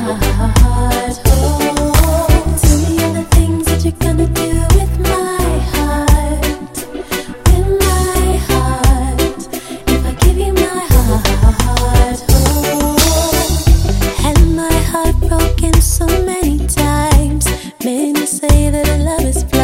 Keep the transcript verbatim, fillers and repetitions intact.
heart. Oh, tell me all the things that you're gonna do with my heart, with my heart. If I give you my heart, oh, had my heart broken so many times. Many say that love is